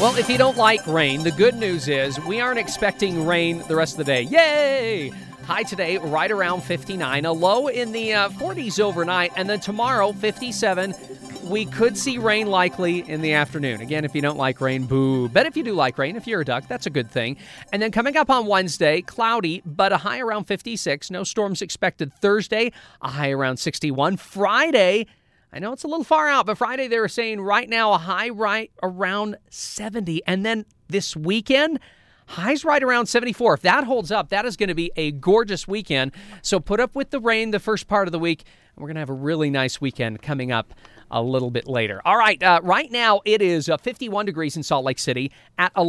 Well, if you don't like rain, the good news is we aren't expecting rain the rest of the day. Yay! High today, right around 59. A low in the 40s overnight. And then tomorrow, 57. We could see rain likely in the afternoon. Again, if you don't like rain, boo. But if you do like rain, if you're a duck, that's a good thing. And then coming up on Wednesday, cloudy, but a high around 56. No storms expected Thursday, a high around 61. Friday, I know it's a little far out, but Friday they were saying right now a high right around 70. And then this weekend, highs right around 74. If that holds up, that is going to be a gorgeous weekend. So put up with the rain the first part of the week. We're going to have a really nice weekend coming up a little bit later. All right, right now it is 51 degrees in Salt Lake City at